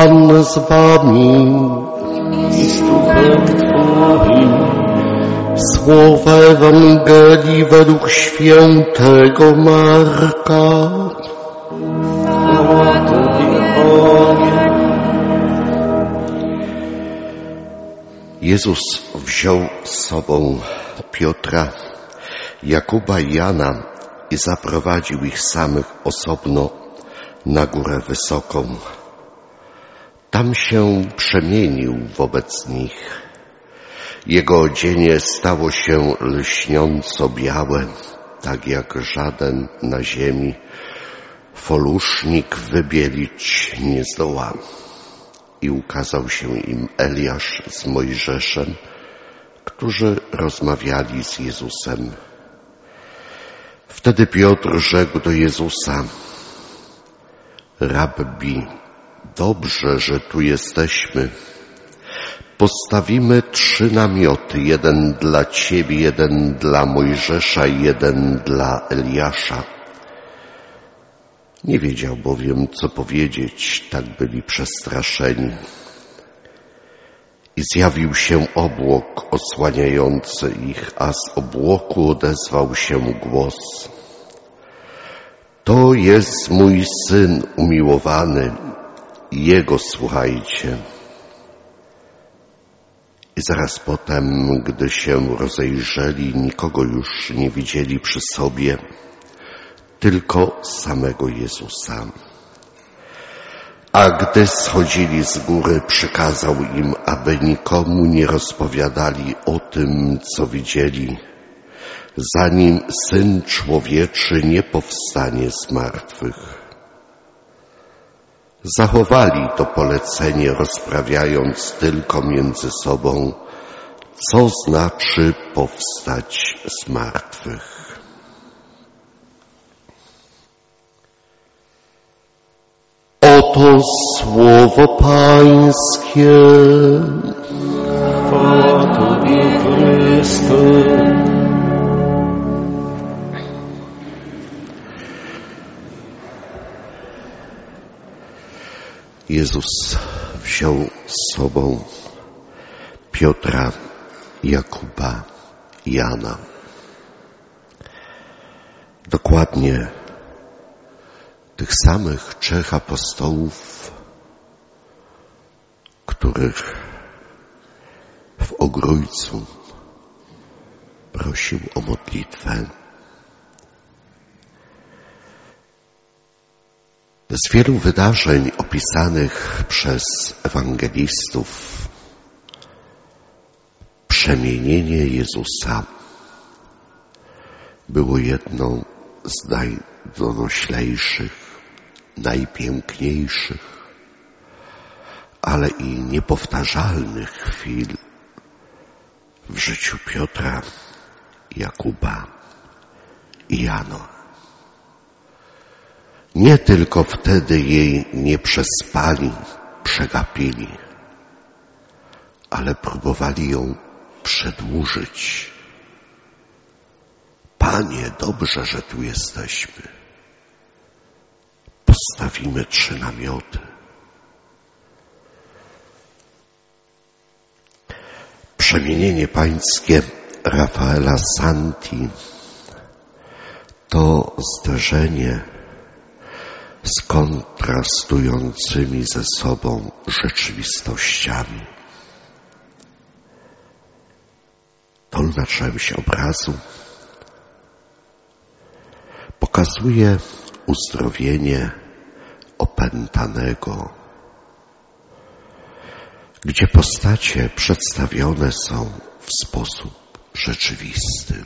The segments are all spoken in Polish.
Pan z wami. I z duchem Twoim. Słowa Ewangelii według świętego Marka. Chwała Tobie, Panie. Jezus wziął z sobą Piotra, Jakuba i Jana i zaprowadził ich samych osobno na górę wysoką. Tam się przemienił wobec nich. Jego odzienie stało się lśniąco białe, tak jak żaden na ziemi folusznik wybielić nie zdoła. I ukazał się im Eliasz z Mojżeszem, którzy rozmawiali z Jezusem. Wtedy Piotr rzekł do Jezusa: Rabbi, dobrze, że tu jesteśmy. Postawimy 3 namioty, jeden dla Ciebie, jeden dla Mojżesza i jeden dla Eliasza. Nie wiedział bowiem, co powiedzieć, tak byli przestraszeni. I zjawił się obłok osłaniający ich, a z obłoku odezwał się głos: To jest mój Syn umiłowany, Jego słuchajcie. I zaraz potem, gdy się rozejrzeli, nikogo już nie widzieli przy sobie, tylko samego Jezusa. A gdy schodzili z góry, przykazał im, aby nikomu nie rozpowiadali o tym, co widzieli, zanim Syn Człowieczy nie powstanie z martwych. Zachowali to polecenie, rozprawiając tylko między sobą, co znaczy powstać z martwych. Oto słowo Pańskie. Chwała Tobie, Chryste. Jezus wziął z sobą Piotra, Jakuba i Jana. Dokładnie tych samych 3 apostołów, których w Ogrójcu prosił o modlitwę. Z wielu wydarzeń opisanych przez ewangelistów przemienienie Jezusa było jedną z najdonoślejszych, najpiękniejszych, ale i niepowtarzalnych chwil w życiu Piotra, Jakuba i Jana. Nie tylko wtedy jej nie przespali, przegapili, ale próbowali ją przedłużyć. Panie, dobrze, że tu jesteśmy. Postawimy 3 namioty. Przemienienie pańskie Rafaela Santi to zderzenie z kontrastującymi ze sobą rzeczywistościami. Dolna część obrazu pokazuje uzdrowienie opętanego, gdzie postacie przedstawione są w sposób rzeczywisty.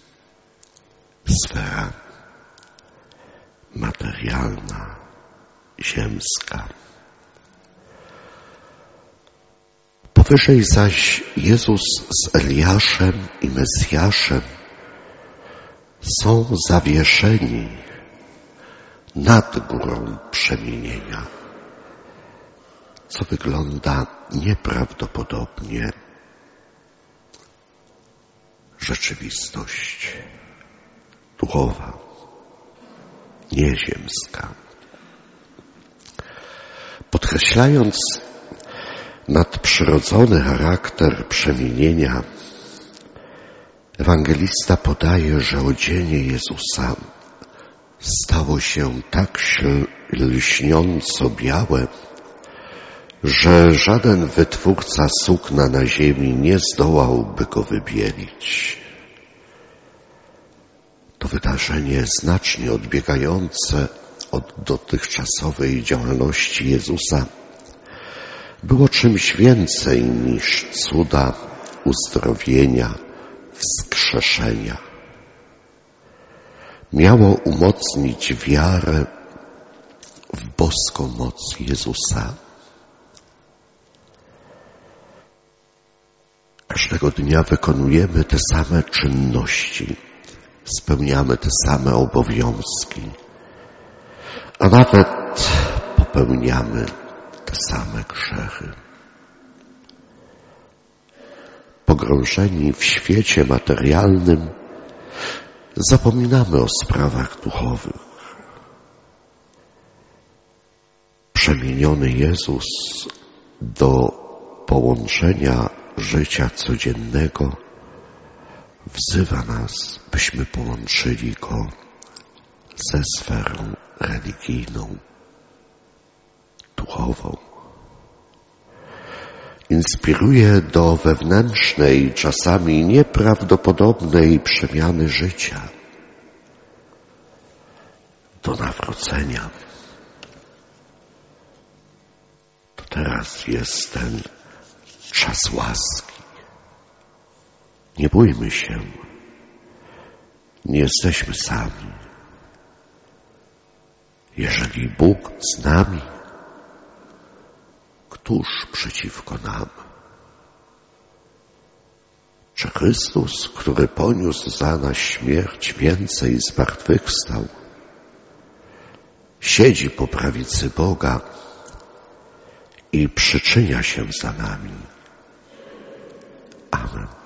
Sfera materialna, ziemska. Powyżej zaś Jezus z Eliaszem i Mesjaszem są zawieszeni nad górą przemienienia, co wygląda nieprawdopodobnie. Rzeczywistość duchowa, nieziemska. Podkreślając nadprzyrodzony charakter przemienienia, ewangelista podaje, że odzienie Jezusa stało się tak lśniąco białe, że żaden wytwórca sukna na ziemi nie zdołałby go wybielić. To wydarzenie znacznie odbiegające od dotychczasowej działalności Jezusa było czymś więcej niż cuda uzdrowienia, wskrzeszenia. Miało umocnić wiarę w boską moc Jezusa. Każdego dnia wykonujemy te same czynności, spełniamy te same obowiązki, a nawet popełniamy te same grzechy. Pogrążeni w świecie materialnym zapominamy o sprawach duchowych. Przemieniony Jezus do połączenia życia codziennego wzywa nas, byśmy połączyli Go ze sferą religijną, duchową. Inspiruje do wewnętrznej, czasami nieprawdopodobnej przemiany życia, do nawrócenia. To teraz jest ten czas łaski. Nie bójmy się. Nie jesteśmy sami. Jeżeli Bóg z nami, któż przeciwko nam? Czy Chrystus, który poniósł za nas śmierć, więcej zmartwychwstał, siedzi po prawicy Boga i przyczynia się za nami? Amen.